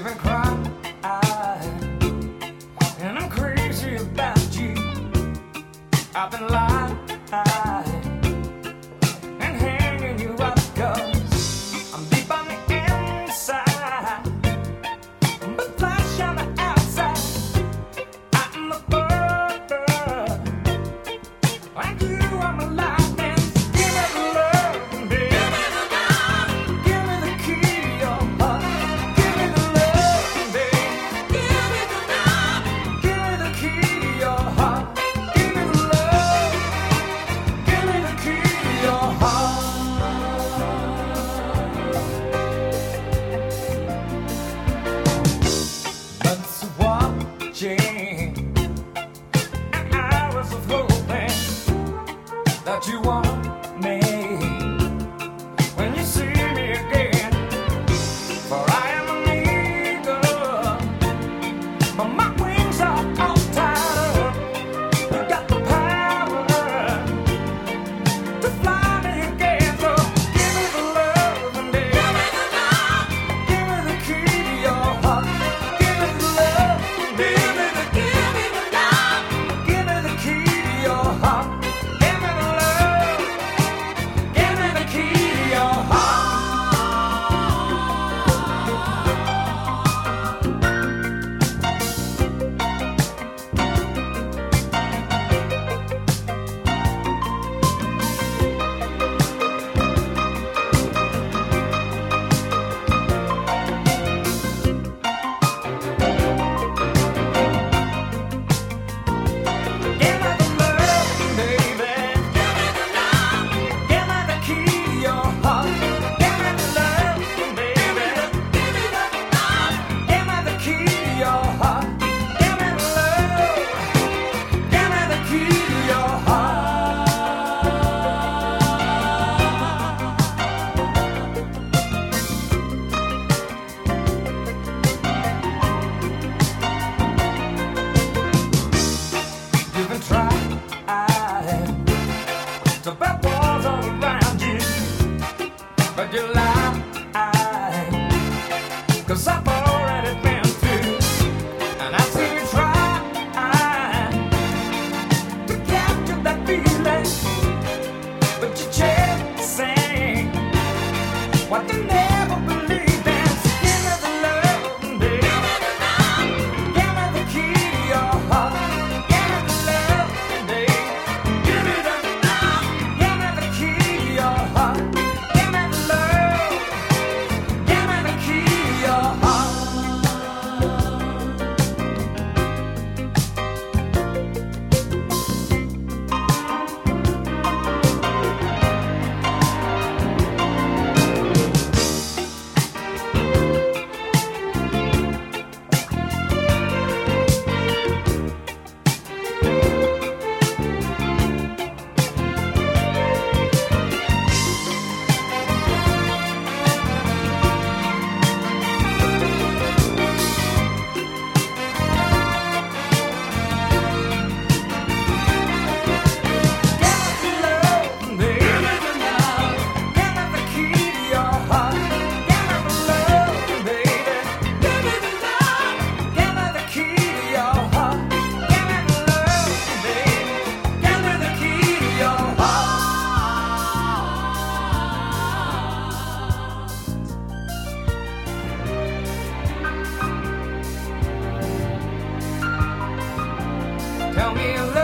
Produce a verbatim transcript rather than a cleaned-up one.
You've been crying, and I'm crazy about you. I've been lying and hanging you up 'cause I'm deep on the inside, but flash on the outside. I'm the bird, like you, I'm a lightning. Give me the love, baby. Give me the love. Give me the key to your heart. Give me the love, baby. Give me the love. Give me the key to your heart. Give me the love. Give me the key to your heart. Months of watching and hours of hoping that you want me when you see me again. For I am an eagle, but my wings are all tied up. You got the power to fly me again. So give me the love and give me the love. Give me the key to your heart. Give me the love. Give me the give me the love. Give me the key to your heart. Give me the love. Give me the key to your heart. Give me the love, baby. Give me the love. Give me the key to your heart. Give me the love, baby. Give me the love. Give me the key to your heart. Give me the love. Give me the key to your heart. You've been trying to build walls all around you, but you lie, 'cause I've already been through, and I see you try to capture that feeling, but you're chasing what you never believed in. So give me the love, baby. Give me the key to your heart. Give me the love, baby. Give me the love. Give me the key to your heart. Give me the love. Give me the key to your heart. Tell me you love